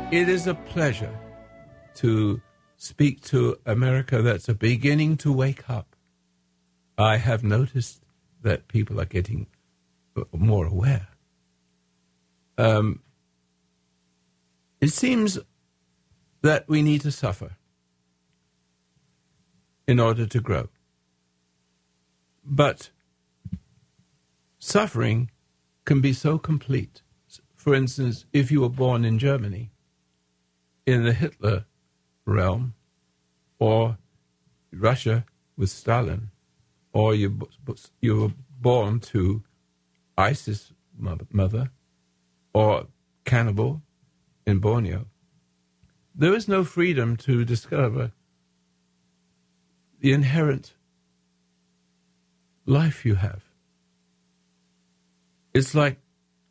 It is a pleasure to speak to America that's beginning to wake up. I have noticed that people are getting more aware. It seems that we need to suffer in order to grow. But suffering can be so complete. For instance, if you were born in Germany, in the Hitler realm, or Russia with Stalin, or you were born to ISIS mother, or cannibal in Borneo, there is no freedom to discover the inherent life you have. It's like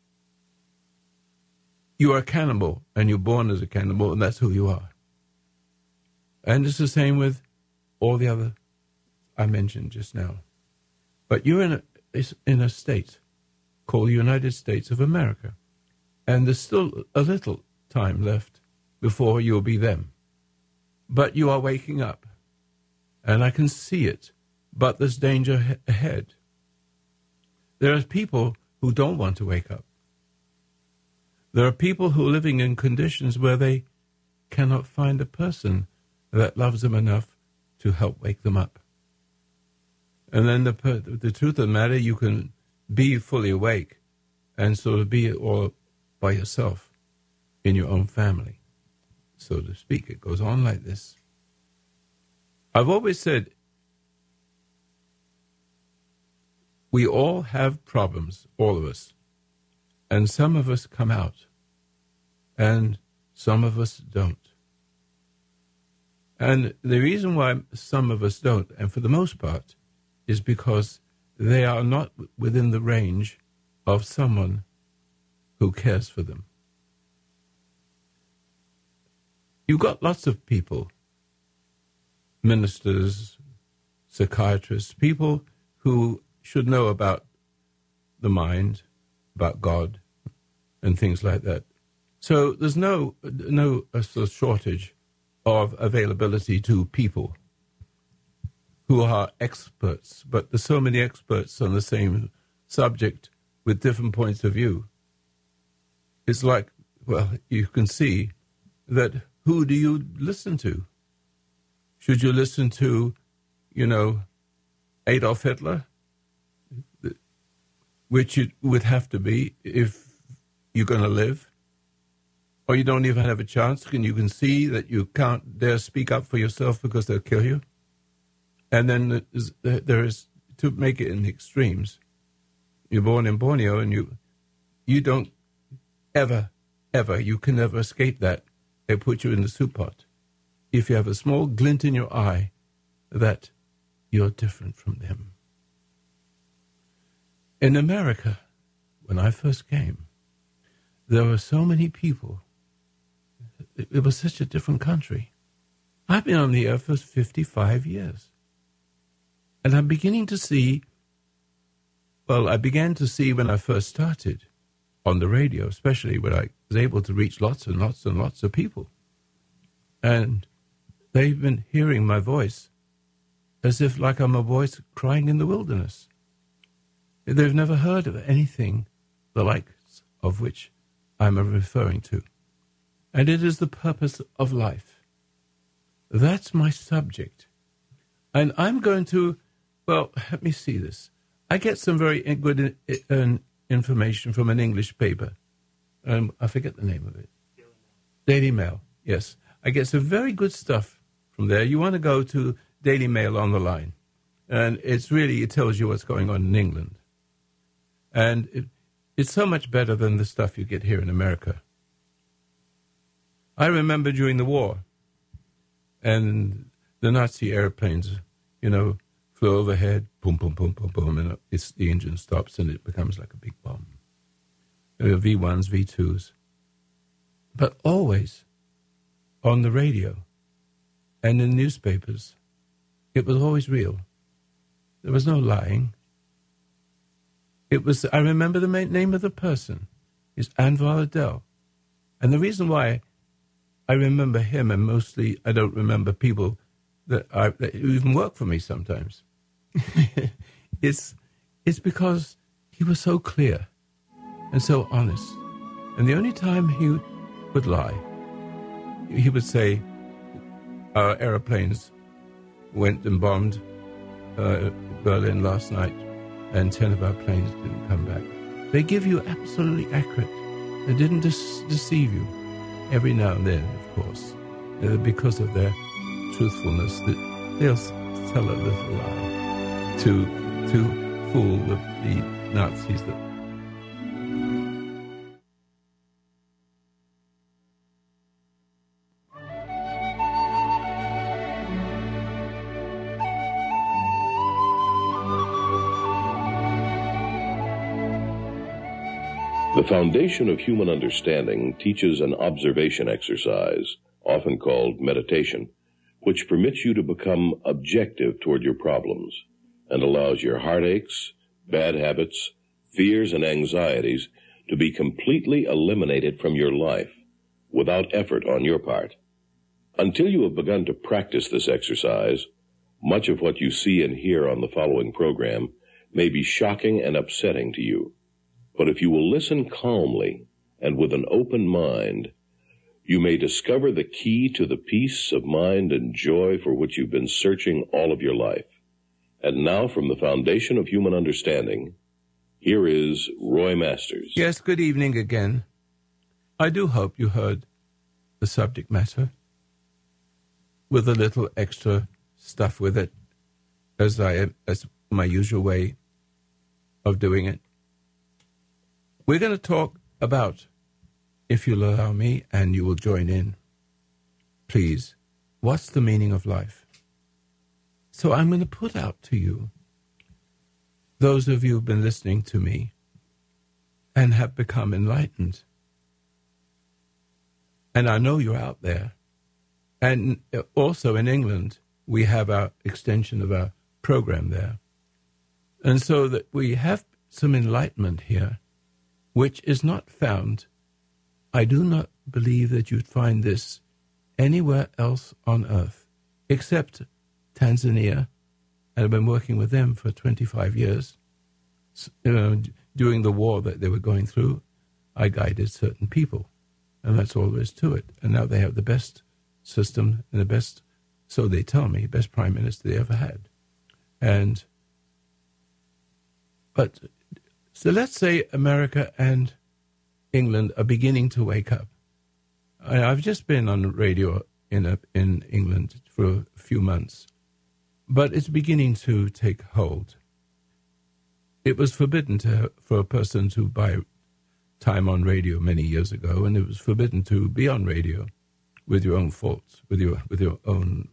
you are a cannibal, and you're born as a cannibal, and that's who you are. And it's the same with all the other I mentioned just now. But you're in a state called the United States of America, and there's still a little time left before you'll be them. But you are waking up, and I can see it, but there's danger ahead. There are people who don't want to wake up. There are people who are living in conditions where they cannot find a person that loves them enough to help wake them up. And then the truth of the matter, you can be fully awake and sort of be all by yourself in your own family, so to speak. It goes on like this. I've always said we all have problems, all of us. And some of us come out, and some of us don't. And the reason why some of us don't, and for the most part, is because they are not within the range of someone who cares for them. You've got lots of people, ministers, psychiatrists, people who should know about the mind, about God, and things like that. So there's no sort of shortage of availability to people who are experts, but there's so many experts on the same subject with different points of view. It's like, well, you can see that who do you listen to? Should you listen to, Adolf Hitler? Which it would have to be if you're going to live, or you don't even have a chance, and you can see that you can't dare speak up for yourself because they'll kill you. And then there is, to make it in the extremes, you're born in Borneo, and you don't ever, you can never escape that. They put you in the soup pot. If you have a small glint in your eye that you're different from them. In America, when I first came, there were so many people. It was such a different country. I've been on the earth for 55 years. And I'm beginning to see, I began to see when I first started on the radio, especially when I was able to reach lots and lots and lots of people. And they've been hearing my voice as if like I'm a voice crying in the wilderness. They've never heard of anything the likes of which I'm referring to. And it is the purpose of life. That's my subject. And I'm going to, let me see this. I get some very good information from an English paper. I forget the name of it. Daily Mail, yes. I get some very good stuff from there. You want to go to Daily Mail on the line. And it tells you what's going on in England. And it's so much better than the stuff you get here in America. I remember during the war, and the Nazi airplanes, flew overhead, boom, boom, boom, boom, boom, and the engine stops and it becomes like a big bomb. There are V1s, V2s. But always on the radio and in newspapers, it was always real. There was no lying. I remember the name of the person is Anvar Adel. And the reason why I remember him, and mostly I don't remember people that even work for me sometimes. It's because he was so clear and so honest. And the only time he would lie, he would say, our aeroplanes went and bombed Berlin last night, and 10 of our planes didn't come back. They give you absolutely accurate. They didn't deceive you. Every now and then, of course, because of their truthfulness, that they'll tell a little lie to fool the Nazis. The foundation of human understanding teaches an observation exercise, often called meditation, which permits you to become objective toward your problems and allows your heartaches, bad habits, fears, and anxieties to be completely eliminated from your life without effort on your part. Until you have begun to practice this exercise, much of what you see and hear on the following program may be shocking and upsetting to you. But if you will listen calmly and with an open mind, you may discover the key to the peace of mind and joy for which you've been searching all of your life. And now, from the foundation of human understanding, here is Roy Masters. Yes, good evening again. I do hope you heard the subject matter with a little extra stuff with it, as my usual way of doing it. We're going to talk about, if you'll allow me and you will join in, please, what's the meaning of life? So I'm going to put out to you, those of you who've been listening to me and have become enlightened. And I know you're out there. And also in England, we have our extension of our program there. And so that we have some enlightenment here, which is not found. I do not believe that you'd find this anywhere else on earth, except Tanzania. And I've been working with them for 25 years. During the war that they were going through, I guided certain people. And that's all there is to it. And now they have the best system and the best, so they tell me, best prime minister they ever had. So let's say America and England are beginning to wake up. I've just been on the radio in England for a few months, but it's beginning to take hold. It was forbidden for a person to buy time on radio many years ago, and it was forbidden to be on radio with your own faults, with your own.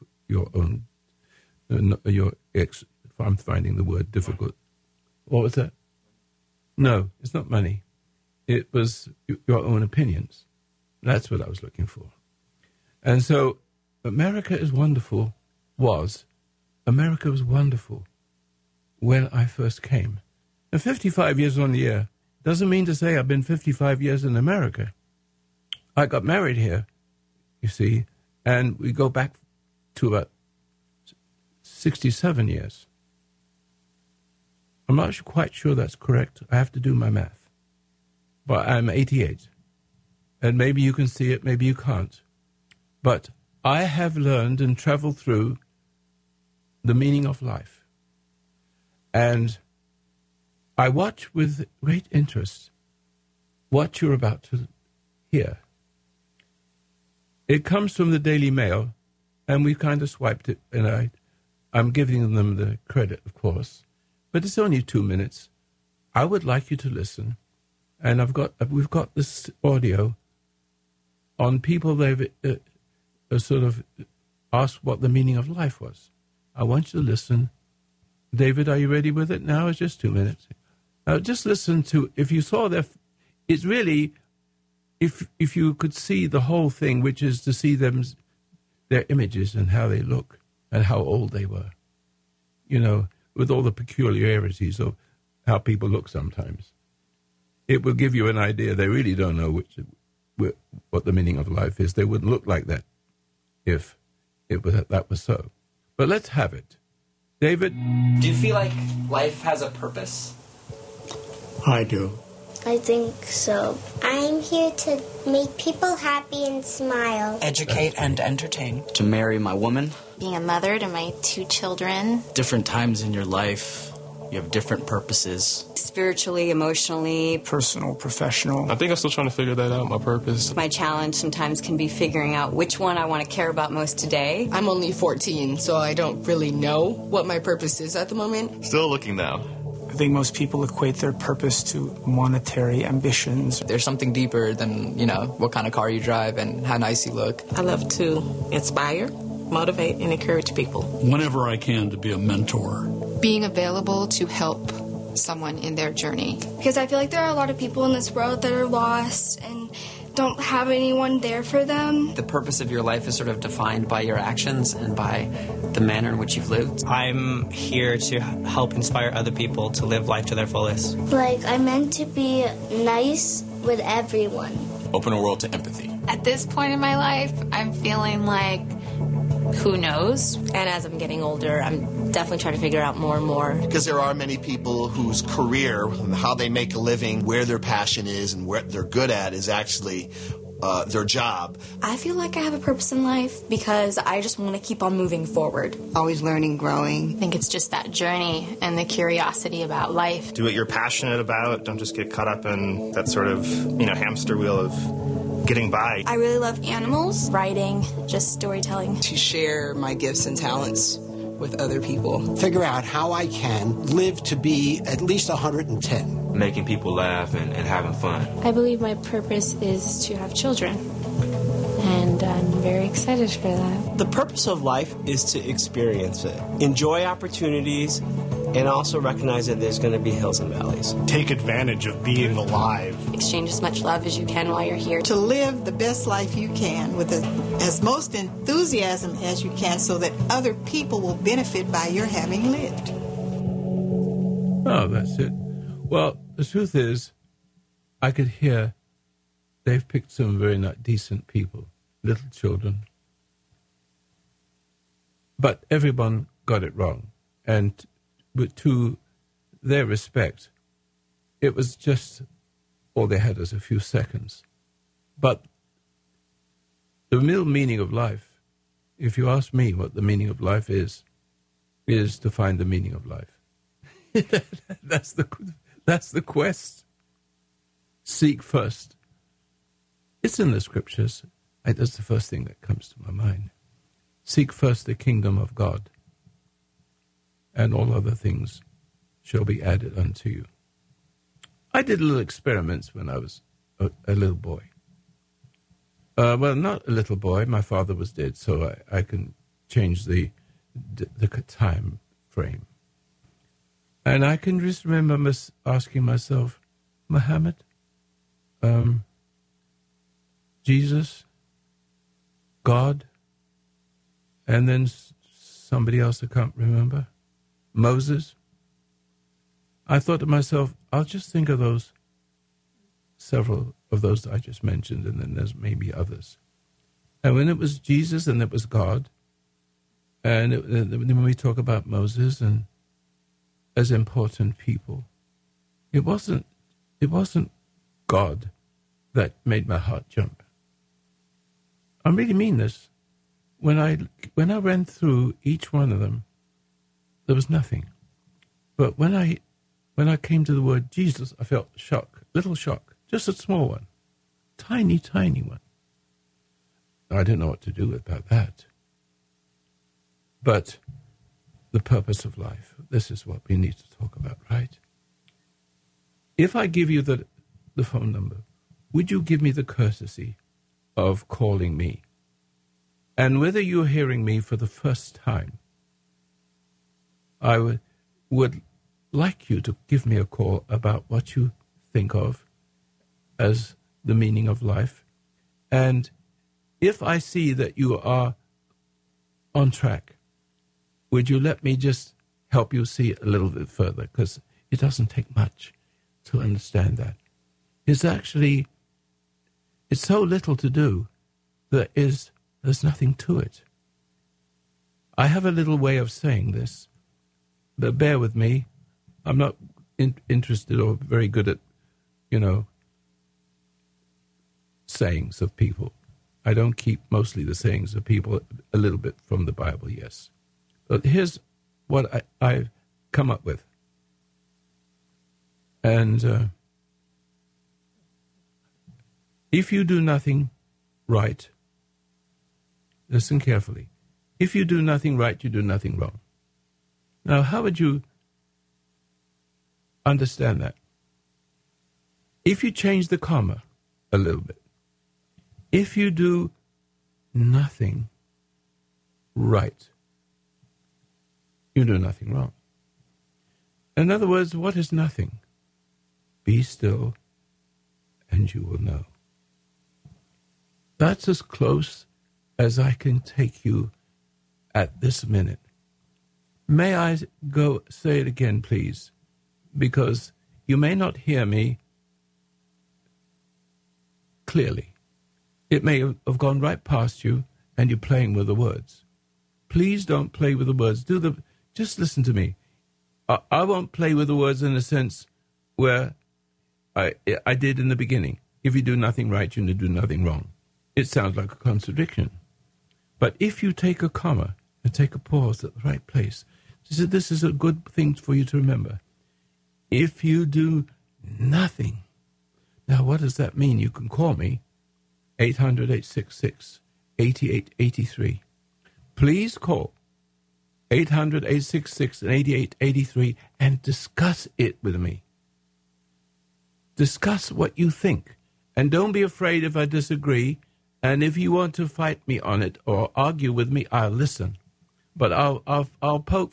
I'm finding the word difficult. What was that? No, it's not money. It was your own opinions. That's what I was looking for. And so America is wonderful, America was wonderful when I first came. And 55 years on the air doesn't mean to say I've been 55 years in America. I got married here, you see, and we go back to about 67 years. I'm not quite sure that's correct. I have to do my math. But I'm 88. And maybe you can see it, maybe you can't. But I have learned and traveled through the meaning of life. And I watch with great interest what you're about to hear. It comes from the Daily Mail, and we've kind of swiped it, and I'm giving them the credit, of course. But it's only 2 minutes. I would like you to listen, and we've got this audio on people they've sort of asked what the meaning of life was. I want you to listen. David, are you ready with it now? It's just 2 minutes. Now, just listen to. If you saw it's really, if you could see the whole thing, which is to see their images and how they look and how old they were. You know, with all the peculiarities of how people look sometimes. It will give you an idea. They really don't know what the meaning of life is. They wouldn't look like that if that was so. But let's have it. David? Do you feel like life has a purpose? I do. I think so. I'm here to make people happy and smile. Educate and entertain. To marry my woman. Being a mother to my 2 children. Different times in your life, you have different purposes. Spiritually, emotionally. Personal, professional. I think I'm still trying to figure that out, my purpose. My challenge sometimes can be figuring out which one I want to care about most today. I'm only 14, so I don't really know what my purpose is at the moment. Still looking now. I think most people equate their purpose to monetary ambitions. There's something deeper than, what kind of car you drive and how nice you look. I love to inspire, motivate, and encourage people. Whenever I can, to be a mentor. Being available to help someone in their journey. Because I feel like there are a lot of people in this world that are lost and don't have anyone there for them. The purpose of your life is sort of defined by your actions and by the manner in which you've lived. I'm here to help inspire other people to live life to their fullest. Like, I'm meant to be nice with everyone. Open a world to empathy. At this point in my life, I'm feeling like, who knows? And as I'm getting older, I'm definitely trying to figure out more and more. Because there are many people whose career, and how they make a living, where their passion is, and what they're good at is actually their job. I feel like I have a purpose in life because I just want to keep on moving forward. Always learning, growing. I think it's just that journey and the curiosity about life. Do what you're passionate about. Don't just get caught up in that sort of, hamster wheel of getting by. I really love animals. Writing, just storytelling. To share my gifts and talents with other people. Figure out how I can live to be at least 110. Making people laugh and having fun. I believe my purpose is to have children. And I'm very excited for that. The purpose of life is to experience it. Enjoy opportunities and also recognize that there's going to be hills and valleys. Take advantage of being alive. Exchange as much love as you can while you're here. To live the best life you can with as most enthusiasm as you can so that other people will benefit by your having lived. Oh, that's it. Well, the truth is, I could hear they've picked some very decent people, little children. But everyone got it wrong. And to their respect, it was just all they had was a few seconds. But the real meaning of life, if you ask me what the meaning of life is to find the meaning of life. That's the quest. Seek first. It's in the scriptures. That's the first thing that comes to my mind. Seek first the kingdom of God, and all other things shall be added unto you. I did little experiments when I was a little boy. Well, not a little boy. My father was dead, so I can change the time frame. And I can just remember asking myself, Muhammad, Jesus, God, and then somebody else I can't remember, Moses. I thought to myself, I'll just think of those, several of those I just mentioned, and then there's maybe others. And when it was Jesus and it was God, and when we talk about Moses and as important people, it wasn't God that made my heart jump. I really mean this. When I went through each one of them, there was nothing. But when I came to the word Jesus, I felt shock, little shock, just a small one, tiny, tiny one. I didn't know what to do about that. But the purpose of life, this is what we need to talk about, right? If I give you the phone number, would you give me the courtesy of calling me? And whether you're hearing me for the first time, I would like you to give me a call about what you think of as the meaning of life. And if I see that you are on track, would you let me just help you see it a little bit further? Because it doesn't take much to understand that. It's actually it's so little to do, there's nothing to it. I have a little way of saying this, but bear with me. I'm not interested or very good at, sayings of people. I don't keep mostly the sayings of people, a little bit from the Bible, yes. But here's what I've come up with. And if you do nothing right, listen carefully. If you do nothing right, you do nothing wrong. Now, how would you understand that? If you change the comma a little bit, if you do nothing right, you do nothing wrong. In other words, what is nothing? Be still, and you will know. That's as close as I can take you at this minute. May I go say it again, please? Because you may not hear me clearly. It may have gone right past you, and you're playing with the words. Please don't play with the words. Just listen to me. I won't play with the words in a sense where I did in the beginning. If you do nothing right, you do nothing wrong. It sounds like a contradiction. But if you take a comma and take a pause at the right place, this is a good thing for you to remember. If you do nothing. Now, what does that mean? You can call me, 800-866-8883. Please call 800-866-8883 and discuss it with me. Discuss what you think. And don't be afraid if I disagree. And if you want to fight me on it or argue with me, I'll listen. But I'll not poke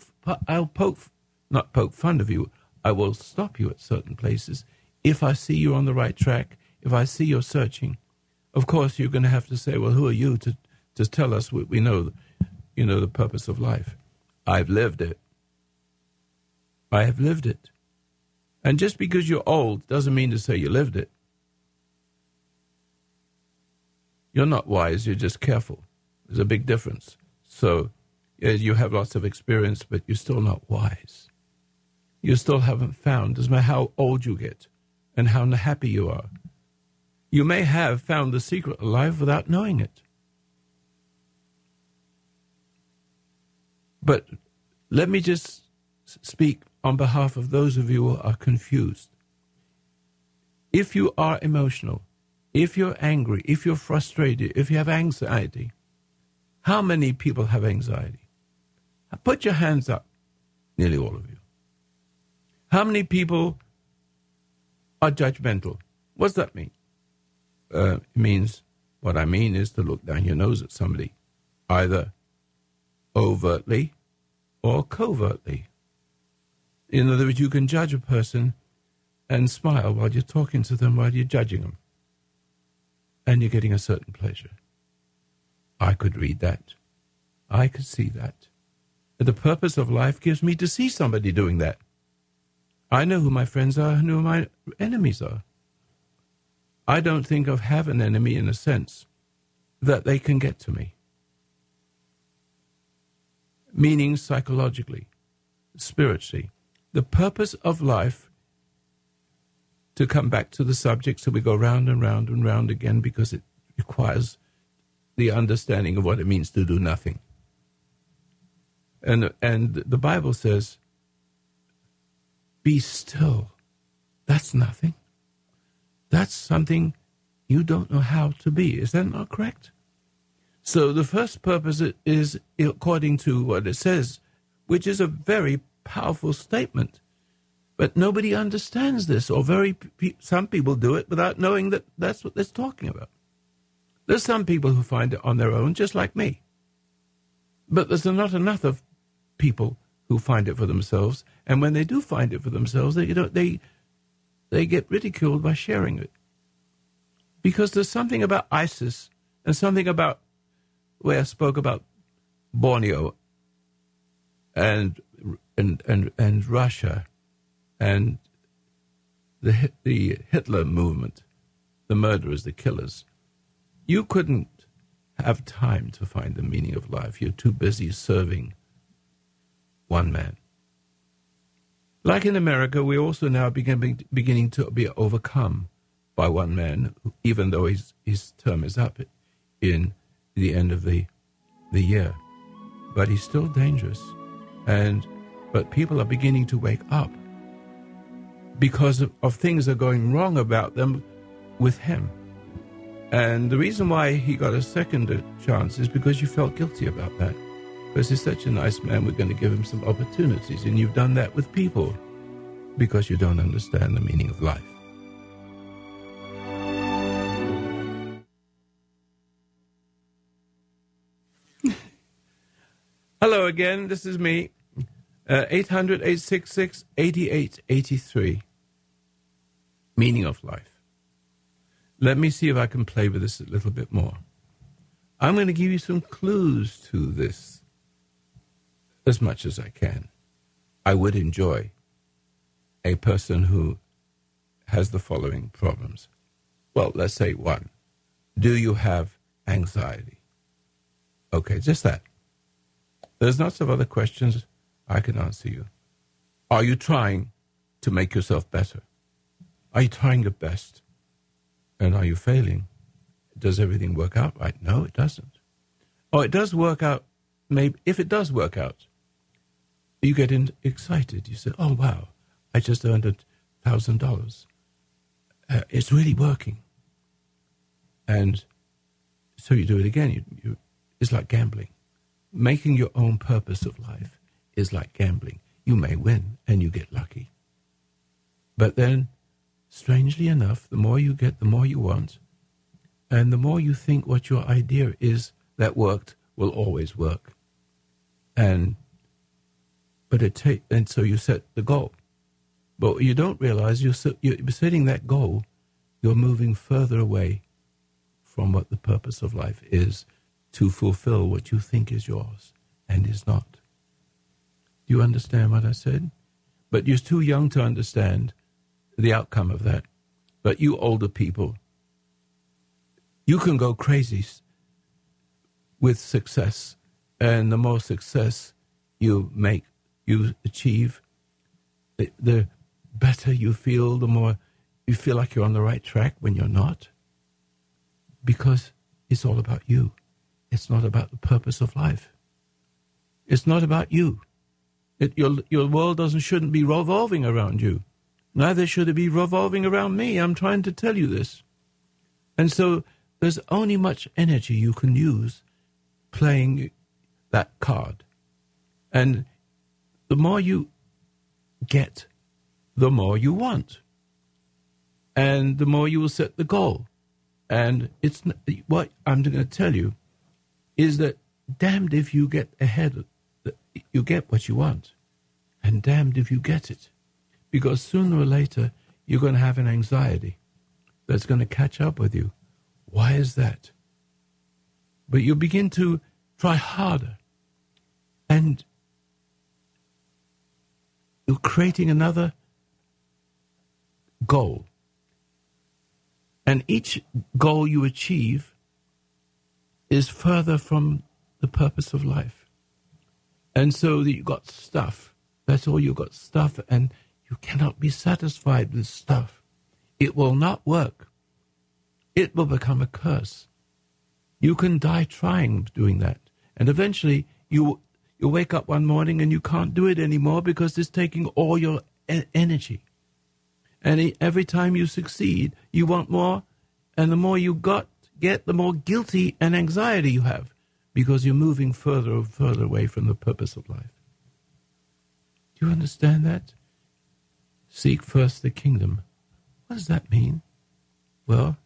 fun of you. I will stop you at certain places if I see you're on the right track, if I see you're searching. Of course, you're going to have to say, well, who are you to tell us what we know, the purpose of life? I've lived it. I have lived it. And just because you're old doesn't mean to say you lived it. You're not wise, you're just careful. There's a big difference. So you have lots of experience, but you're still not wise. You still haven't found, doesn't matter how old you get and how happy you are. You may have found the secret of life without knowing it. But let me just speak on behalf of those of you who are confused. If you are emotional, if you're angry, if you're frustrated, if you have anxiety, how many people have anxiety? Put your hands up, nearly all of you. How many people are judgmental? What's that mean? It means, what I mean is to look down your nose at somebody, either overtly or covertly. In other words, you can judge a person and smile while you're talking to them, while you're judging them. And you're getting a certain pleasure. I could read that. I could see that. The purpose of life gives me to see somebody doing that. I know who my friends are and who my enemies are. I don't think I have an enemy in a sense that they can get to me. Meaning psychologically, spiritually. The purpose of life, to come back to the subject so we go round and round and round again, because it requires the understanding of what it means to do nothing. And the Bible says, be still. That's nothing. That's something you don't know how to be. Is that not correct? So the first purpose is according to what it says, which is a very powerful statement. But nobody understands this, or some people do it without knowing that that's what it's talking about. There's some people who find it on their own, just like me. But there's not enough of people who find it for themselves, and when they do find it for themselves, they get ridiculed by sharing it. Because there's something about ISIS and something about where I spoke about Borneo and Russia and the Hitler movement, the murderers, the killers. you couldn't have time to find the meaning of life. You're too busy serving one man. Like in America, we're also now beginning to be overcome by one man, even though his term is up in the end of the year. But he's still dangerous. But people are beginning to wake up because of things that are going wrong about them with him. And the reason why he got a second chance is because you felt guilty about that. Because he's such a nice man, we're going to give him some opportunities. And you've done that with people because you don't understand the meaning of life. Hello again, this is me. 800-866-8883. Meaning of life. Let me see if I can play with this a little bit more. I'm going to give you some clues to this as much as I can. I would enjoy a person who has the following problems. Well, let's say one. Do you have anxiety? Okay, just that. There's lots of other questions I can answer you. Are you trying to make yourself better? Are you trying your best? And are you failing? Does everything work out right? No, it doesn't. Or it does work out. Maybe if it does work out, you get excited. You say, oh, wow, I just earned $1,000. It's really working. And so you do it again. It's like gambling. Making your own purpose of life is like gambling. You may win and you get lucky. But then, strangely enough, the more you get, the more you want. And the more you think what your idea is that worked will always work. And so you set the goal. But you don't realize you're setting that goal, you're moving further away from what the purpose of life is to fulfill what you think is yours and is not. Do you understand what I said? But you're too young to understand the outcome of that. But you older people, you can go crazy with success. And the more success you achieve, the better you feel, the more you feel like you're on the right track when you're not. Because it's all about you. It's not about the purpose of life. It's not about you. Your world shouldn't be revolving around you. Neither should it be revolving around me. I'm trying to tell you this. And so there's only much energy you can use playing that card. And the more you get, the more you want. And the more you will set the goal. And what I'm going to tell you is that damned if you get ahead, you get what you want. And damned if you get it. Because sooner or later, you're going to have an anxiety that's going to catch up with you. Why is that? But you begin to try harder. And you're creating another goal. And each goal you achieve is further from the purpose of life. And so that you've got stuff. That's all you've got, stuff, and you cannot be satisfied with stuff. It will not work. It will become a curse. You can die trying doing that. And eventually you wake up one morning and you can't do it anymore because it's taking all your energy. And every time you succeed, you want more. And the more you get, the more guilty and anxiety you have because you're moving further and further away from the purpose of life. Do you understand that? Seek first the kingdom. What does that mean? Well,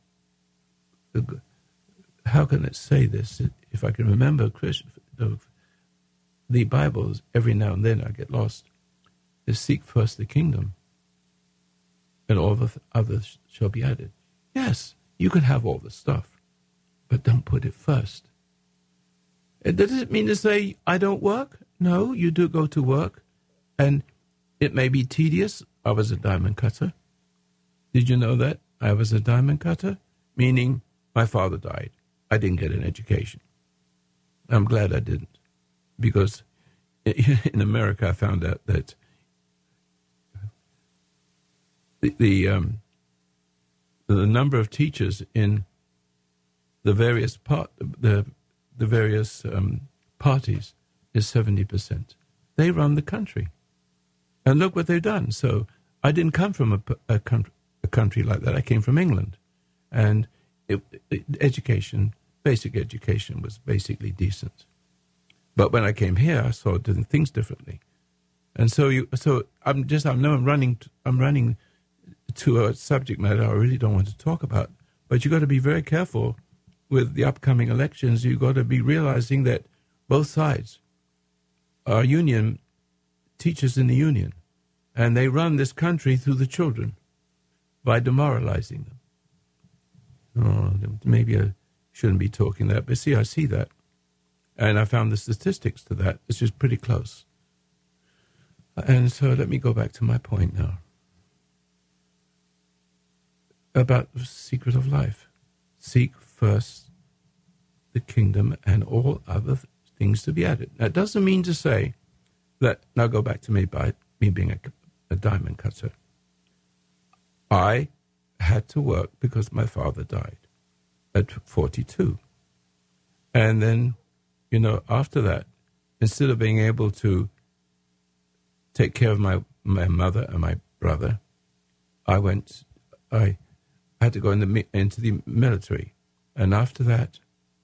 how can it say this? If I can remember the Bible, every now and then I get lost. Is seek first the kingdom, and all the others shall be added. Yes, you can have all the stuff, but don't put it first. Does it mean to say I don't work? No, you do go to work, and it may be tedious. I was a diamond cutter. Did you know that? I was a diamond cutter, meaning my father died. I didn't get an education. I'm glad I didn't, because in America I found out that the number of teachers in the various parties is 70%. They run the country, and look what they've done. So I didn't come from a country like that. I came from England, and education, basic education, was basically decent. But when I came here, I saw things differently, and so I'm running to a subject matter I really don't want to talk about. But you got to be very careful with the upcoming elections. You got to be realizing that both sides are union teachers in the union, and they run this country through the children by demoralizing them. Oh, maybe I shouldn't be talking that, but I see that. And I found the statistics to that. It's just pretty close. And so let me go back to my point now about the secret of life. Seek first the kingdom and all other things to be added. That doesn't mean to say that, now go back to me being a diamond cutter. I had to work because my father died at 42. And then, after that, instead of being able to take care of my mother and my brother, I had to go into the military. And after that,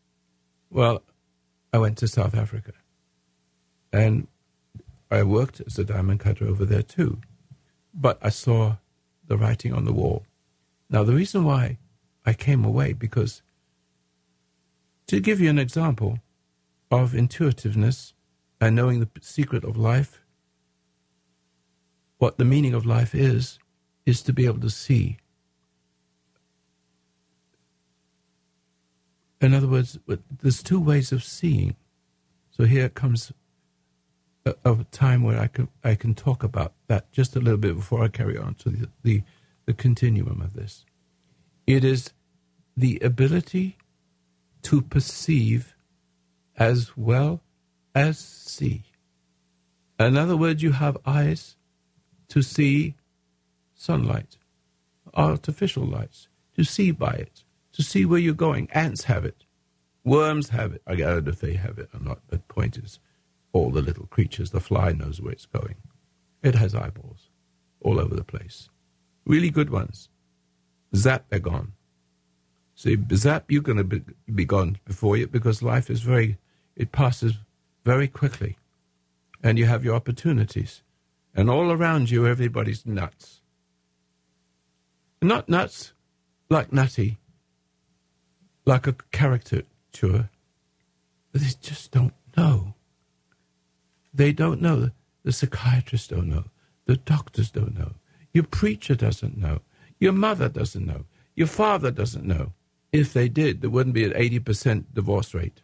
I went to South Africa. And I worked as a diamond cutter over there too. But I saw the writing on the wall. Now, the reason why I came away, because to give you an example of intuitiveness and knowing the secret of life, what the meaning of life is to be able to see. In other words, there's two ways of seeing. So here comes a time where I can talk about that just a little bit before I carry on to the continuum of this. It is the ability to perceive as well as see. In other words, you have eyes to see sunlight, artificial lights, to see by it, to see where you're going. Ants have it. Worms have it. I don't know if they have it or not, but the point is, all the little creatures, the fly knows where it's going. It has eyeballs all over the place. Really good ones. Zap, they're gone. See, zap, you're going to be gone before you, because life is it passes very quickly. And you have your opportunities. And all around you, everybody's nuts. Not nuts like Nutty, like a caricature. But they just don't know. They don't know. The psychiatrists don't know. The doctors don't know. Your preacher doesn't know. Your mother doesn't know. Your father doesn't know. If they did, there wouldn't be an 80% divorce rate.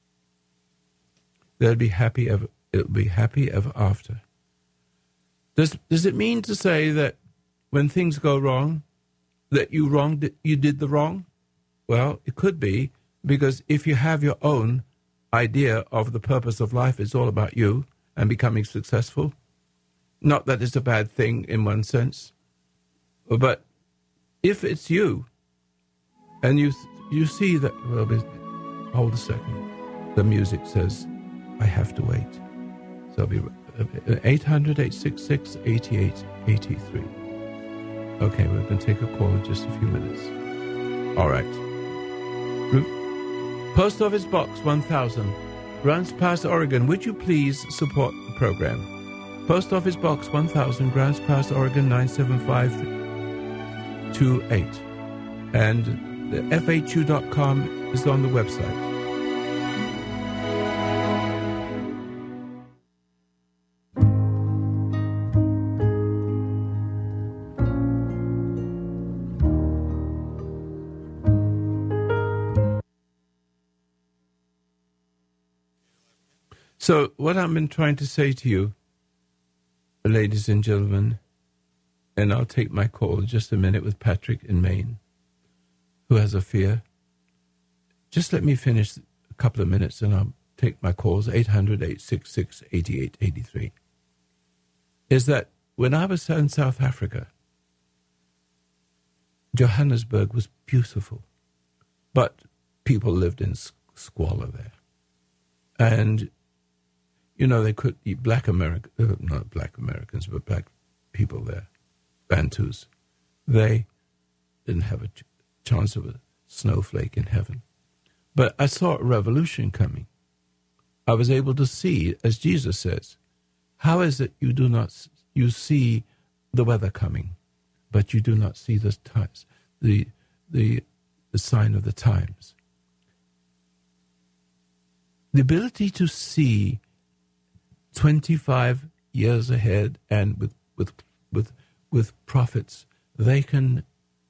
They'd be happy ever. It would be happy ever after. Does it mean to say that when things go wrong, that you did the wrong? Well, it could be, because if you have your own idea of the purpose of life, it's all about you and becoming successful. Not that it's a bad thing in one sense, but if it's you, and you see that, well, hold a second. The music says, I have to wait. So it'll be 800-866-8883. Okay, we're going to take a call in just a few minutes. All right. Post Office Box 1000, Grants Pass, Oregon. Would you please support the program? Post Office Box 1000, Grants Pass, Oregon 97528. And the FAQ.com is on the website. So what I've been trying to say to you, ladies and gentlemen, and I'll take my call in just a minute with Patrick in Maine, who has a fear. just let me finish a couple of minutes and I'll take my calls, 800-866-8883, is that when I was in South Africa, Johannesburg was beautiful, but people lived in squalor there. And, they could eat not black Americans, but black people there, Bantus. They didn't have a chance of a snowflake in heaven. But I saw a revolution coming. I was able to see, as Jesus says, how is it you see the weather coming, but you do not see the times, the sign of the times. The ability to see 25 years ahead, and with prophets, they can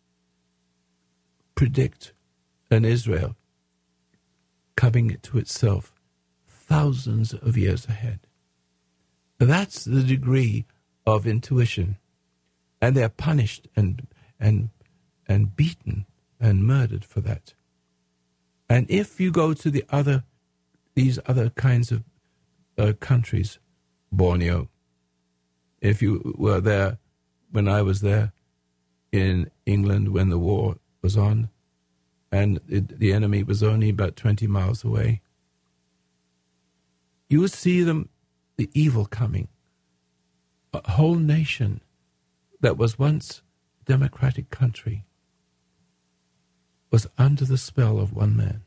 predict an Israel coming to itself thousands of years ahead. That's the degree of intuition, and they're punished and beaten and murdered for that. And if you go to these other kinds of countries, Borneo, if you were there when I was there in England when the war was on, and the enemy was only about 20 miles away, you would see the evil coming. A whole nation that was once a democratic country was under the spell of one man.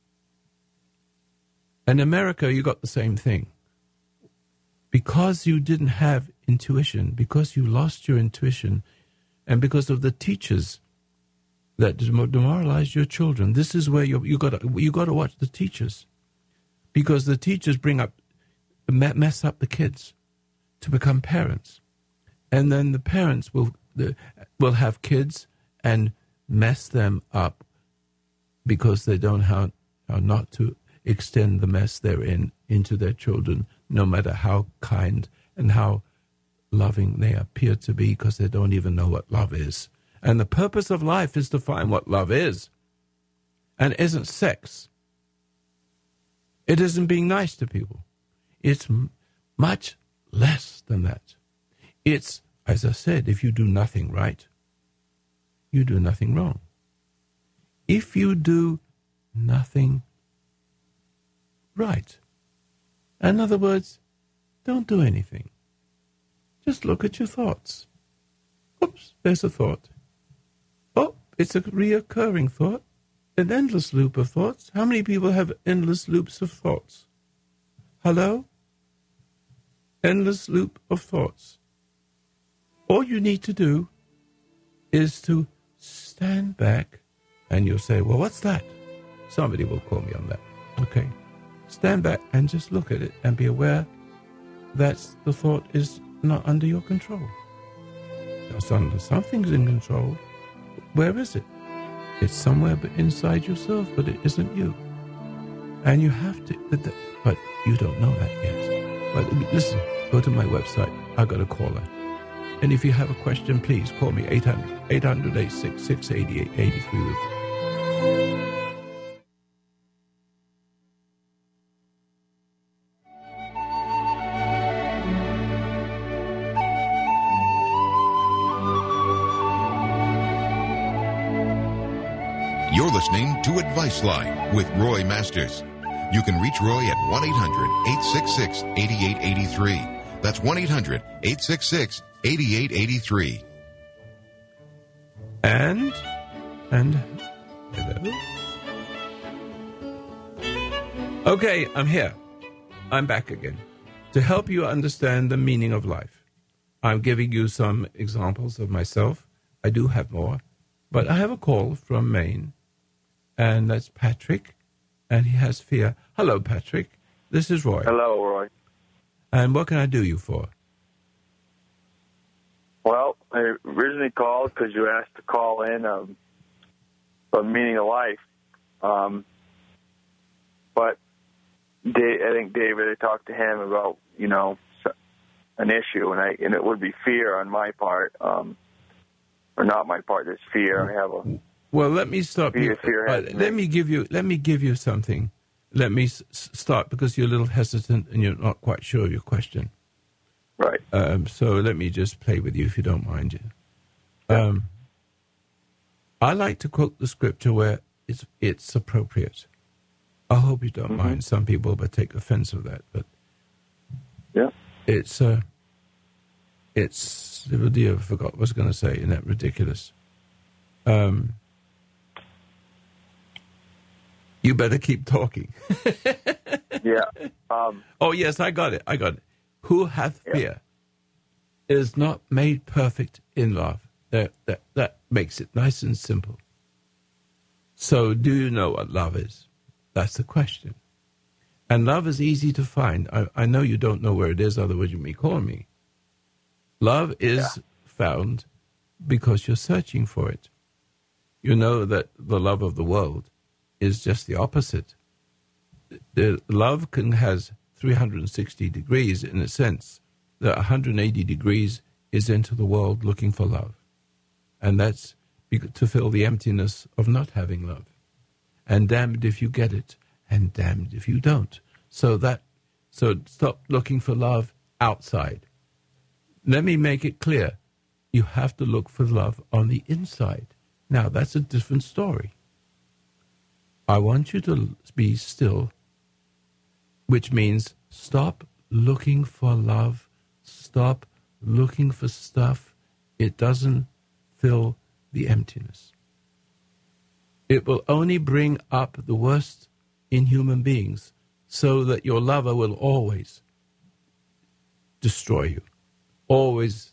In America, you got the same thing. Because you didn't have intuition, because you lost your intuition, and because of the teachers that demoralized your children, this is where you got to watch the teachers, because the teachers mess up the kids to become parents, and then the parents will have kids and mess them up because they don't know how not to extend the mess they're in into their children, no matter how kind and how loving they appear to be, because they don't even know what love is. And the purpose of life is to find what love is. And it isn't sex. It isn't being nice to people. It's much less than that. It's, as I said, if you do nothing right, you do nothing wrong. If you do nothing right, in other words, don't do anything. Just look at your thoughts. Oops, there's a thought. Oh, it's a reoccurring thought. An endless loop of thoughts. How many people have endless loops of thoughts? Hello? Endless loop of thoughts. All you need to do is to stand back, and you'll say, well, what's that? Somebody will call me on that. Okay. Stand back and just look at it and be aware that the thought is not under your control. Something's in control. Where is it? It's somewhere inside yourself, but it isn't you. And you have to, but you don't know that yet. But listen, go to my website. I got a caller. And if you have a question, please call me 800-866-8883. You're listening to Advice Line with Roy Masters. You can reach Roy at 1-800-866-8883. That's 1-800-866-8883. And hello. Okay, I'm here. I'm back again to help you understand the meaning of life. I'm giving you some examples of myself. I do have more, but I have a call from Maine. And that's Patrick, and he has fear. Hello, Patrick. This is Roy. Hello, Roy. And what can I do you for? Well, I originally called because you asked to call in for meaning of life. But I think David, I talked to him about, an issue, and it would be fear on my part, or not my part. There's fear. I have Well, let me stop you. Let me give you something. Let me start because you're a little hesitant and you're not quite sure of your question. Right. So let me just play with you if you don't mind. I like to quote the scripture where it's appropriate. I hope you don't mind. Some people will take offense of that, but yeah, it's I forgot what I was going to say. Isn't that ridiculous? You better keep talking. Yeah. Oh yes, I got it. Who hath fear is not made perfect in love. That makes it nice and simple. So, do you know what love is? That's the question. And love is easy to find. I know you don't know where it is, otherwise you may call me. Love is found because you're searching for it. You know that the love of the world is just the opposite. The love has 360 degrees in a sense. That 180 degrees is into the world looking for love. And that's to fill the emptiness of not having love. And damned if you get it, and damned if you don't. So stop looking for love outside. Let me make it clear. You have to look for love on the inside. Now, that's a different story. I want you to be still, which means stop looking for love. Stop looking for stuff. It doesn't fill the emptiness. It will only bring up the worst in human beings so that your lover will always destroy you, always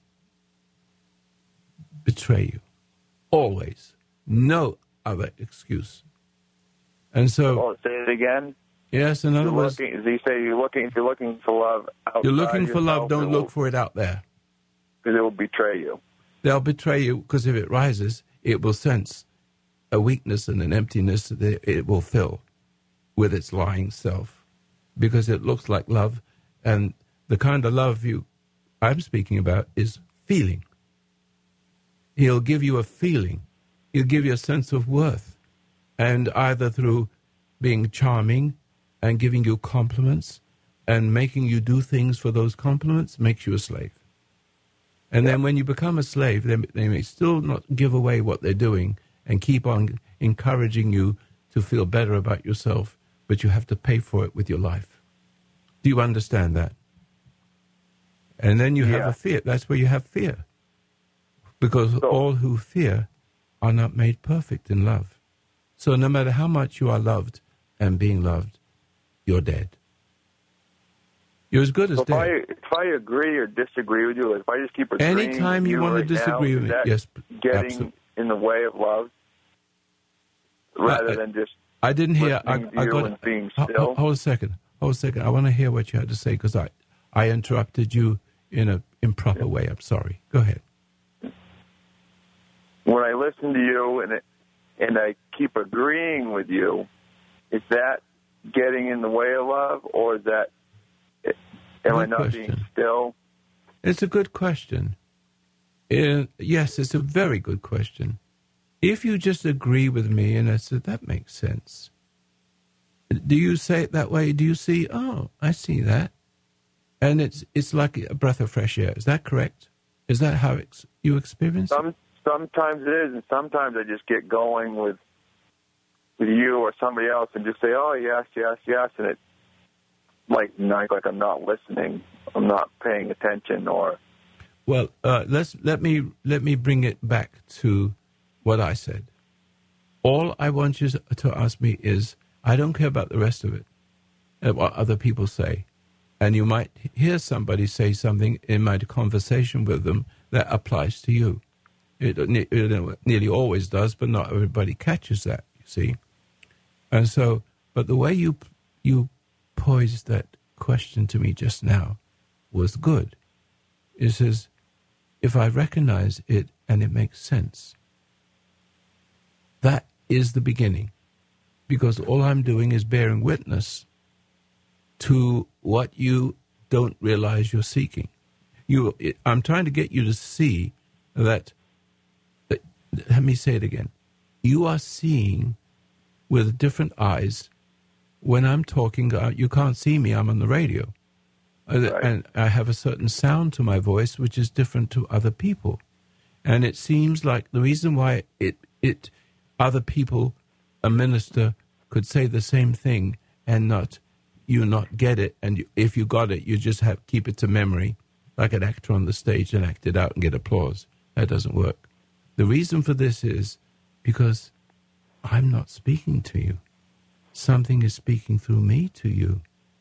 betray you, always. No other excuse. And so... say it again? Yes, in other words... If you're looking for love outside you're looking for love, don't look will, for it out there. Because it will betray you. They'll betray you because if it rises, it will sense a weakness and an emptiness that it will fill with its lying self because it looks like love. And the kind of love I'm speaking about is feeling. He'll give you a feeling. He'll give you a sense of worth. And either through being charming and giving you compliments and making you do things for those compliments makes you a slave. And then when you become a slave, they may still not give away what they're doing and keep on encouraging you to feel better about yourself, but you have to pay for it with your life. Do you understand that? And then you have a fear. That's where you have fear. Because all who fear are not made perfect in love. So no matter how much you are loved and being loved, you're dead. You're as good as dead. If I agree or disagree with you, if I just keep agreeing anytime with you want to right disagree now, with me, yes, getting absolutely. in the way of love rather than just I didn't hear. I got and being still. Hold a second. I want to hear what you had to say because I interrupted you in an improper way. I'm sorry. Go ahead. When I listen to you and I keep agreeing with you, is that getting in the way of love, or is that am I not being still? It's a good question. Yes, it's a very good question. If you just agree with me and I said, that makes sense. Do you say it that way? Do you see, oh, I see that? And it's like a breath of fresh air. Is that correct? Is that how you experience it? Sometimes it is, and sometimes I just get going with you or somebody else and just say, oh, yes, yes, yes, and it's like I'm not listening. I'm not paying attention or... Well, let me bring it back to what I said. All I want you to ask me is, I don't care about the rest of it, what other people say. And you might hear somebody say something in my conversation with them that applies to you. It nearly always does, but not everybody catches that, you see. And so, but the way you posed that question to me just now was good. It says, if I recognize it and it makes sense, that is the beginning. Because all I'm doing is bearing witness to what you don't realize you're seeking. I'm trying to get you to see that, let me say it again. you are seeing with different eyes. When I'm talking, you can't see me. I'm on the radio. Right. And I have a certain sound to my voice, which is different to other people. And it seems like the reason why other people, a minister, could say the same thing and not get it. And if you got it, you just keep it to memory, like an actor on the stage and act it out and get applause. That doesn't work. The reason for this is because I'm not speaking to you. Something is speaking through me to you.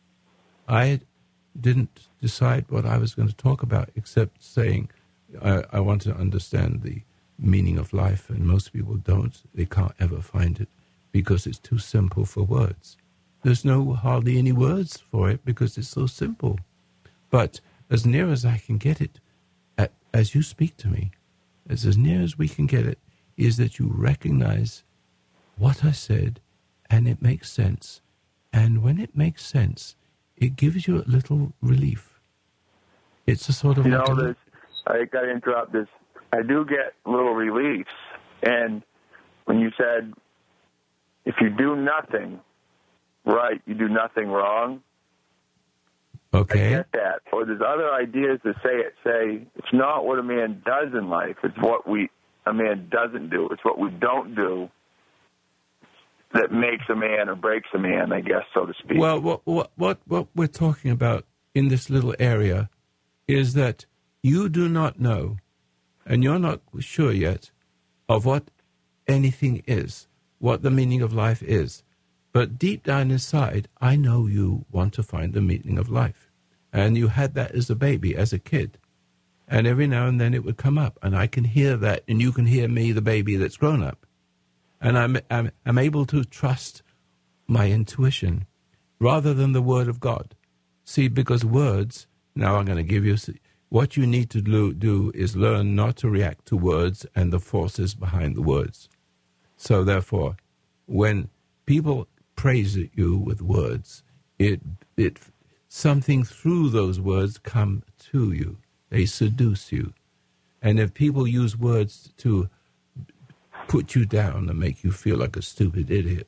I didn't decide what I was going to talk about except saying I want to understand the meaning of life, and most people don't. They can't ever find it because it's too simple for words. There's hardly any words for it because it's so simple. But as near as I can get it, as you speak to me, as near as we can get it, is that you recognize what I said, and it makes sense. And when it makes sense, it gives you a little relief. It's a sort of... I got to interrupt this. I do get little reliefs. And when you said, if you do nothing right, you do nothing wrong. Okay. I get that. Or there's other ideas that say it's not what a man does in life. It's what a man doesn't do. It's what we don't do that makes a man or breaks a man, I guess, so to speak. Well, what we're talking about in this little area is that you do not know, and you're not sure yet, of what anything is, what the meaning of life is. But deep down inside, I know you want to find the meaning of life. And you had that as a baby, as a kid. And every now and then it would come up, and I can hear that, and you can hear me, the baby that's grown up. And I'm able to trust my intuition rather than the Word of God. See, because words, now I'm going to give you, what you need to do is learn not to react to words and the forces behind the words. So therefore, when people praise you with words, it something through those words come to you. They seduce you. And if people use words to put you down and make you feel like a stupid idiot,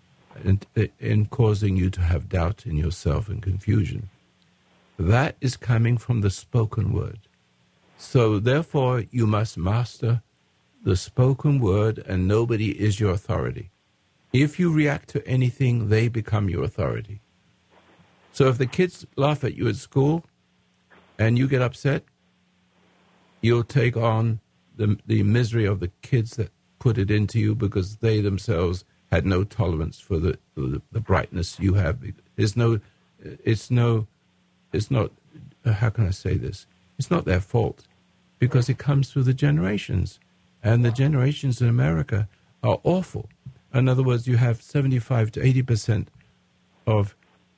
and causing you to have doubt in yourself and confusion, that is coming from the spoken word. So therefore, you must master the spoken word, and nobody is your authority. If you react to anything, they become your authority. So if the kids laugh at you at school and you get upset, you'll take on the misery of the kids that put it into you because they themselves had no tolerance for the brightness you have. It's not, how can I say this? It's not their fault because it comes through the generations. And the generations in America are awful. In other words, you have 75 to 80% of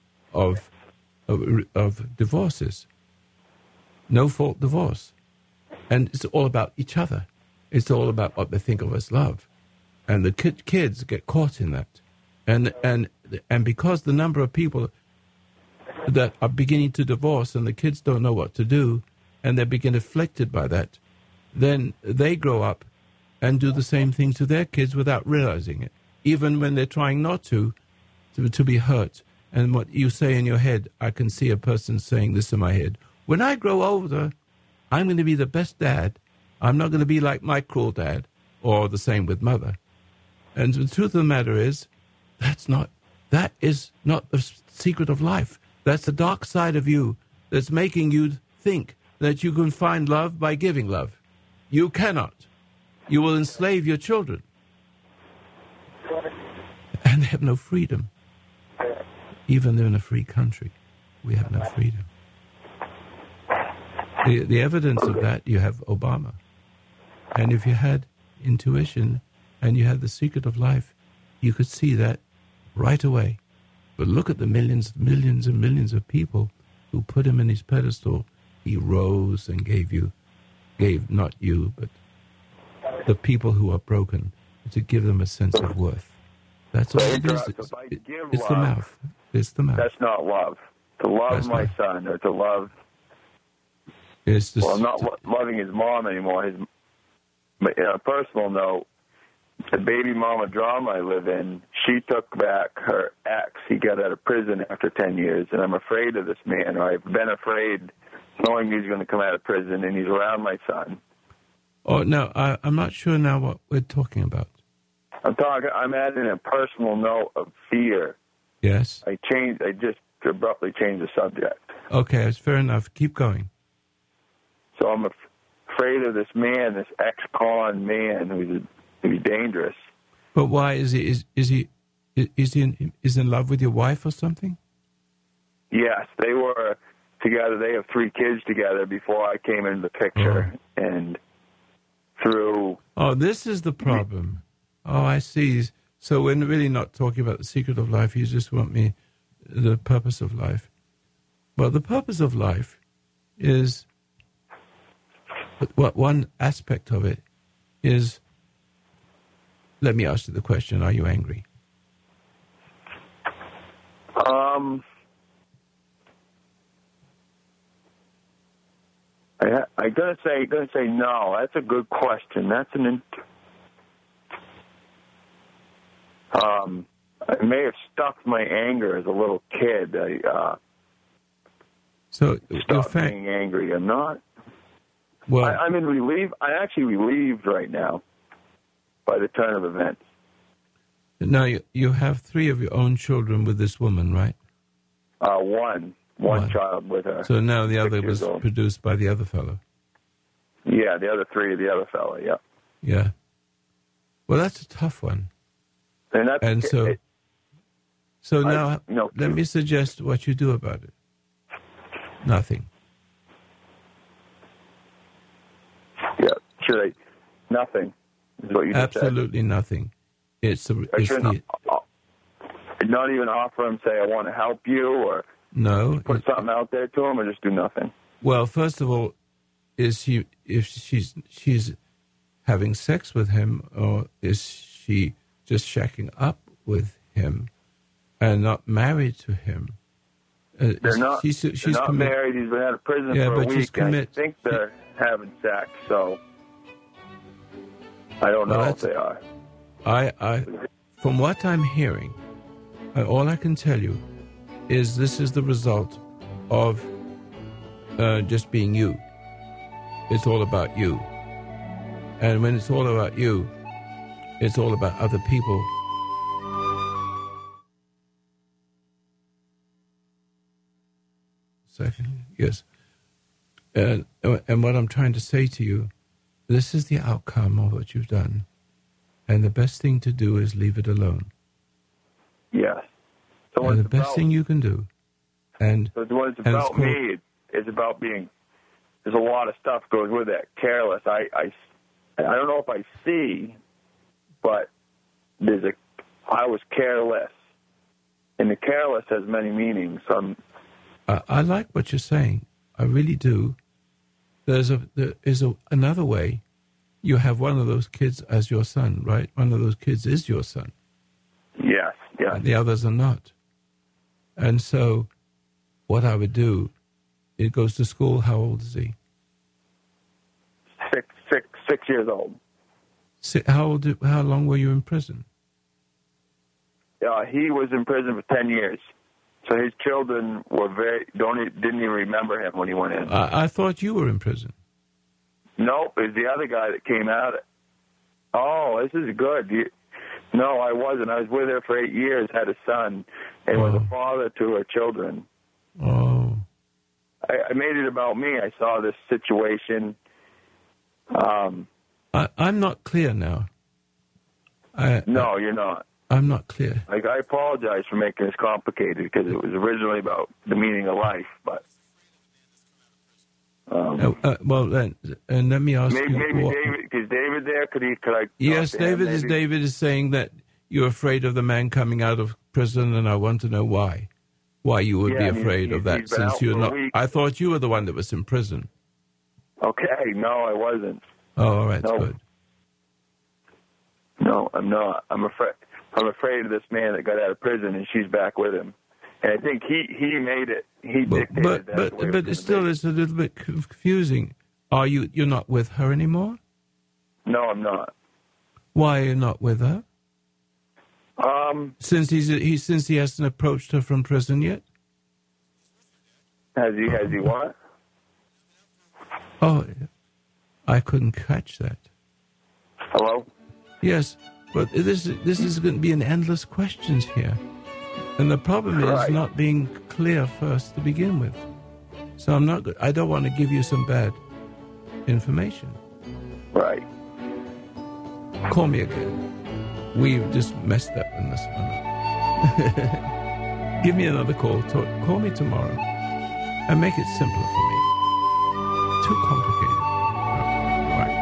divorces, no-fault divorce. And it's all about each other. It's all about what they think of as love. And the kids get caught in that. And because the number of people that are beginning to divorce and the kids don't know what to do, and they begin afflicted by that, then they grow up and do the same thing to their kids without realizing it, even when they're trying not to be hurt. And what you say in your head, I can see a person saying this in my head: when I grow older, I'm going to be the best dad. I'm not going to be like my cruel dad, or the same with mother. And the truth of the matter is, that is not the secret of life. That's the dark side of you that's making you think that you can find love by giving love. You cannot. You will enslave your children. And they have no freedom. Even though in a free country, we have no freedom. The evidence of that, you have Obama. And if you had intuition and you had the secret of life, you could see that right away. But look at the millions and millions of people who put him in his pedestal. He rose and gave not you, but the people who are broken, to give them a sense of worth. That's all it is. It's the mouth. It's the mouth. That's not love. To love my son, or to love... I'm not loving his mom anymore. On a personal note, the baby mama drama I live in, she took back her ex. He got out of prison after 10 years, and I'm afraid of this man, or I've been afraid knowing he's going to come out of prison, and he's around my son. Oh, no, I'm not sure now what we're talking about. I'm adding a personal note of fear. Yes. I just abruptly changed the subject. Okay, it's fair enough. Keep going. So I'm afraid of this man, this ex-con man who's dangerous. But why is he in love with your wife or something? Yes, they were together. They have 3 kids together before I came into the picture, and through. Oh, this is the problem. Oh, I see. So we're really not talking about the secret of life. You just want the purpose of life. Well, the purpose of life is, what one aspect of it is, let me ask you the question, are you angry? I'm gonna say no. That's a good question. That's I may have stuffed my anger as a little kid. So stopped being angry. I'm not. Well, I'm in relief. I'm actually relieved right now by the turn of events. Now you have 3 of your own children with this woman, right? One child with her. So now the other was produced by the other fellow. Yeah, the other 3 of the other fellow. Yeah. Yeah. Well, that's a tough one. And so now, let me suggest what you do about it. Nothing. Yeah, should I? Nothing is what you just said. Absolutely nothing. Not even offer him, say, I want to help you, or put something out there to him, or just do nothing. Well, first of all, if she's having sex with him, or is she just shacking up with him and not married to him? They're not. She's not married. He's been out of prison for a week. I think they're having sex, so I don't know if they are. From what I'm hearing, all I can tell you is this is the result of just being you. It's all about you. And when it's all about you, it's all about other people. Second, yes. And what I'm trying to say to you, this is the outcome of what you've done. And the best thing to do is leave it alone. Yes. So and the best thing you can do. And so when it's about me, it's about being. There's a lot of stuff goes with that. Careless. I don't know if I see, but I was careless, and the careless has many meanings. I like what you're saying. I really do. There is another way. You have one of those kids as your son, right? One of those kids is your son. Yes, yes. And the others are not. And so what I would do, it goes to school. How old is he? 6 years old. How long were you in prison? He was in prison for 10 years. So his children didn't even remember him when he went in. I thought you were in prison. Nope, it was the other guy that came out. Oh, this is good. No, I wasn't. I was with her for 8 years, had a son, and was a father to her children. Oh. I made it about me. I saw this situation. I'm not clear now. No, you're not. I'm not clear. I apologize for making this complicated because it was originally about the meaning of life, but. Well, then, and let me ask you. Maybe David, is David there? Could I? Yes, David is saying that you're afraid of the man coming out of prison, and I want to know why. Why you would be afraid of that, since you're not. I thought you were the one that was in prison. Okay, no, I wasn't. Oh, all right, good. No, I'm not. I'm afraid of this man that got out of prison, and she's back with him. And I think he made it. He dictated that. But it still is a little bit confusing. You're not with her anymore? No, I'm not. Why are you not with her? Since he hasn't approached her from prison yet? Has he what? Oh, I couldn't catch that. Hello? Yes, but this is going to be an endless questions here. And the problem is not being clear first to begin with. So I don't want to give you some bad information. Right. Call me again. We've just messed up in this one. Give me another call. Call me tomorrow. And make it simpler for me. Too complicated. Right.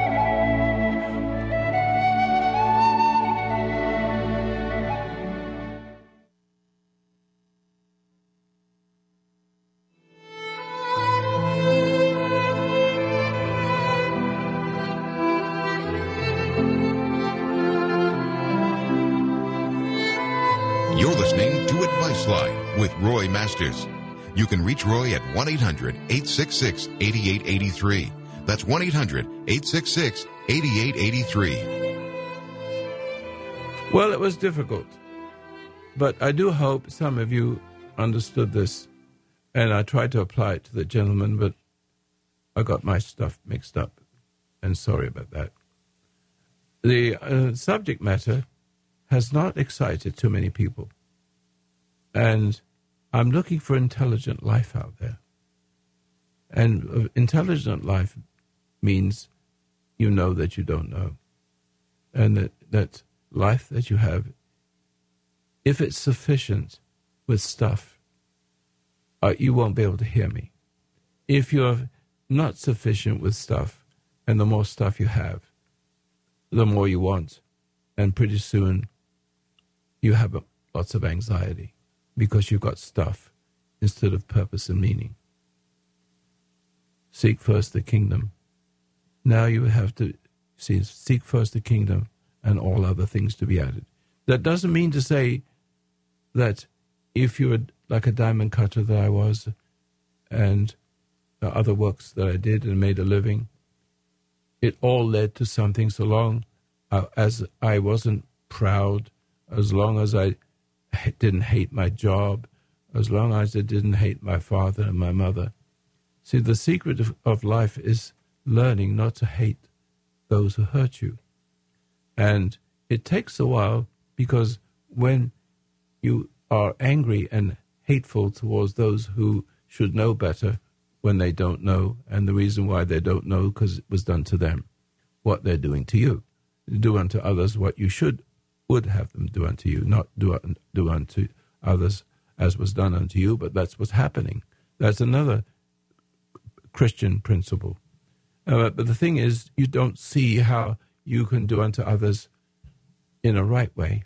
You're listening to Advice Line with Roy Masters. You can reach Roy at 1-800-866-8883. That's 1-800-866-8883. Well, it was difficult. But I do hope some of you understood this. And I tried to apply it to the gentleman, but I got my stuff mixed up. And sorry about that. The subject matter has not excited too many people. And I'm looking for intelligent life out there. And intelligent life means you know that you don't know. And that life that you have, if it's sufficient with stuff, you won't be able to hear me. If you're not sufficient with stuff, and the more stuff you have, the more you want. And pretty soon, you have lots of anxiety because you've got stuff instead of purpose and meaning. Seek first the kingdom. Now you have to seek first the kingdom and all other things to be added. That doesn't mean to say that if you're like a diamond cutter that I was and the other works that I did and made a living, it all led to something so long as I wasn't proud, as long as I didn't hate my job, as long as I didn't hate my father and my mother. See, the secret of life is learning not to hate those who hurt you. And it takes a while because when you are angry and hateful towards those who should know better when they don't know, and the reason why they don't know because it was done to them, what they're doing to you. Do unto others what you would have them do unto you, not do unto others as was done unto you, but that's what's happening. That's another Christian principle. But the thing is, you don't see how you can do unto others in a right way,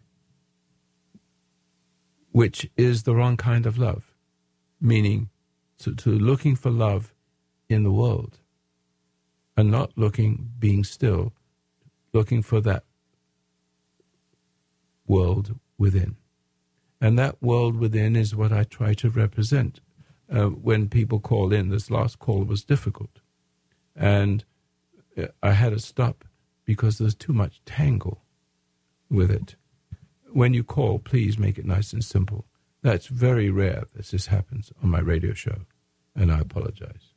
which is the wrong kind of love, meaning to looking for love in the world and not being still, looking for that world within. And that world within is what I try to represent. When people call in, this last call was difficult. And I had to stop because there's too much tangle with it. When you call, please make it nice and simple. That's very rare that this happens on my radio show, and I apologize.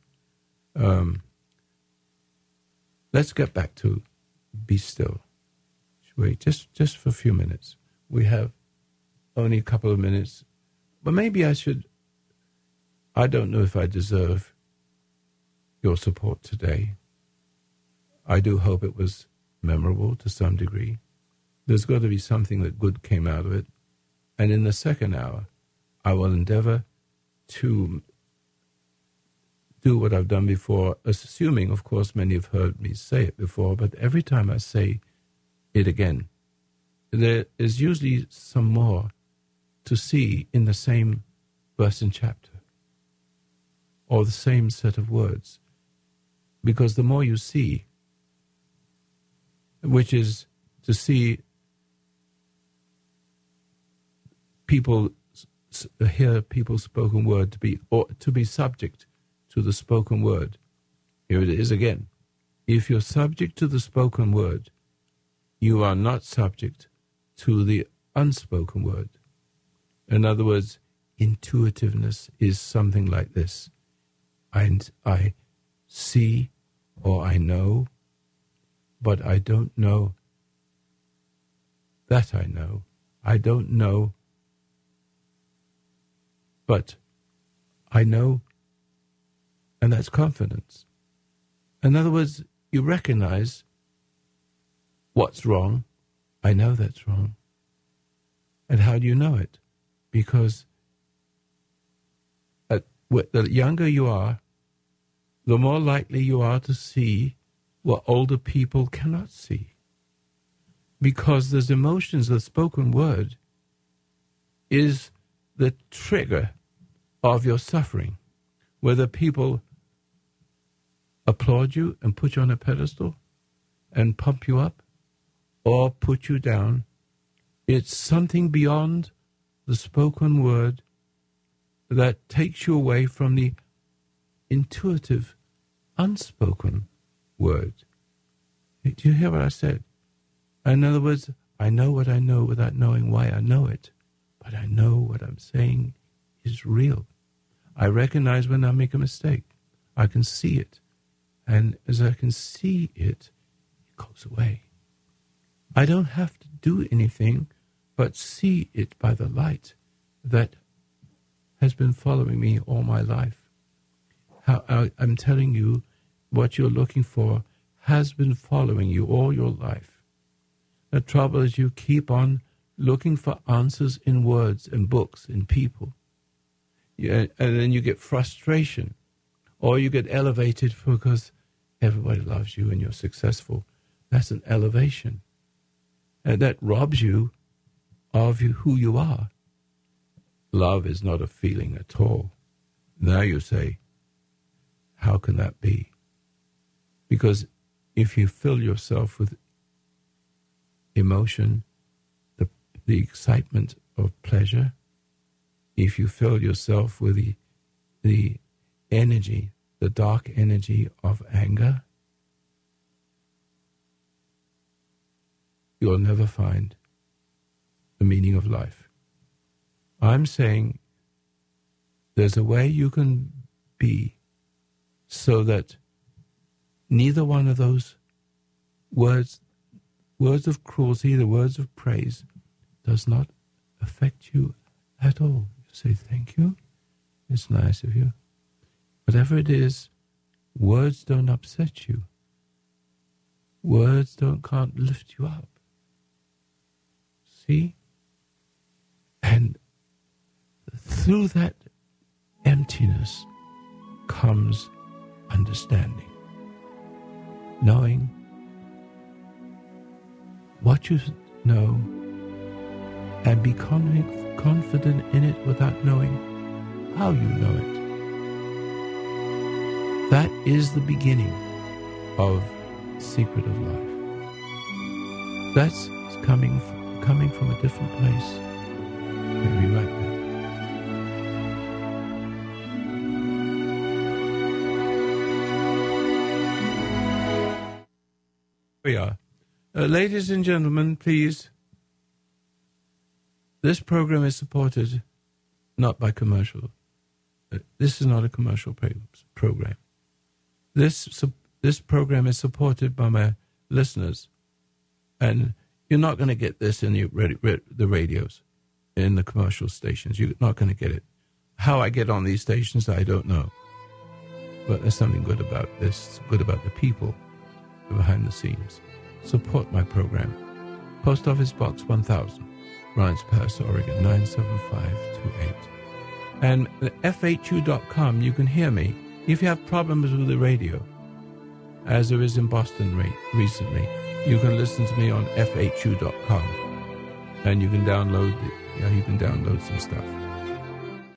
Let's get back to be still. Wait, just for a few minutes. We have only a couple of minutes, but maybe I should. I don't know if I deserve your support today. I do hope it was memorable to some degree. There's got to be something that good came out of it. And in the second hour, I will endeavor to do what I've done before, assuming, of course, many have heard me say it before, but every time I say it again, there is usually some more to see in the same verse and chapter or the same set of words. Because the more you see, which is to see people, hear people's spoken word, to be subject to the spoken word. Here it is again. If you're subject to the spoken word, you are not subject to the unspoken word. In other words, intuitiveness is something like this. I see or I know, but I don't know that I know. I don't know, but I know, and that's confidence. In other words, you recognize what's wrong. I know that's wrong. And how do you know it? Because the younger you are, the more likely you are to see what older people cannot see. Because there's emotions, the spoken word is the trigger of your suffering. Whether people applaud you and put you on a pedestal and pump you up or put you down, it's something beyond the spoken word that takes you away from the intuitive, unspoken word. Do you hear what I said? In other words, I know what I know without knowing why I know it, but I know what I'm saying is real. I recognize when I make a mistake. I can see it. And as I can see it, it goes away. I don't have to do anything but see it by the light that has been following me all my life. I'm telling you, what you're looking for has been following you all your life. The trouble is you keep on looking for answers in words and books and people. And then you get frustration, or you get elevated because everybody loves you and you're successful. That's an elevation. And that robs you of who you are. Love is not a feeling at all. Now you say, how can that be? Because if you fill yourself with emotion, the excitement of pleasure, if you fill yourself with the energy, the dark energy of anger, you'll never find the meaning of life. I'm saying there's a way you can be so that neither one of those words of cruelty, the words of praise, does not affect you at all. You say, thank you, it's nice of you. Whatever it is, words don't upset you. Words can't lift you up. See? And through that emptiness comes understanding. Knowing what you know and be confident in it without knowing how you know it. That is the beginning of Secret of Life. That's coming from a different place. We'll be right back. We are. Ladies and gentlemen, please. This program is supported not by commercial. This is not a commercial program. This program is supported by my listeners, and you're not going to get this in the radios, in the commercial stations. You're not going to get it. How I get on these stations, I don't know. But there's something good about this, good about the people behind the scenes. Support my program. Post Office Box 1000, Rhines Pass, Oregon, 97528. And FHU.com, you can hear me. If you have problems with the radio, as there is in Boston recently, you can listen to me on FHU.com. And you can download some stuff.